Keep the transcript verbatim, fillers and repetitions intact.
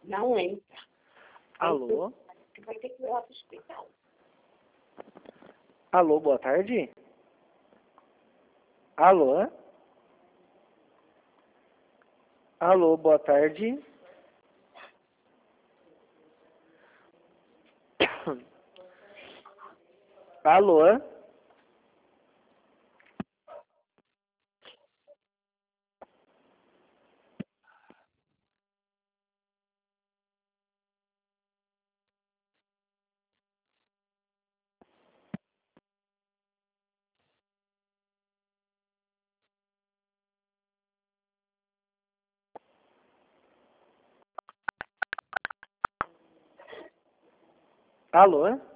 Não entra. Alô? Você vai ter que ir lá pro hospital. Alô, boa tarde? Alô? Alô, boa tarde? Alô? Alô?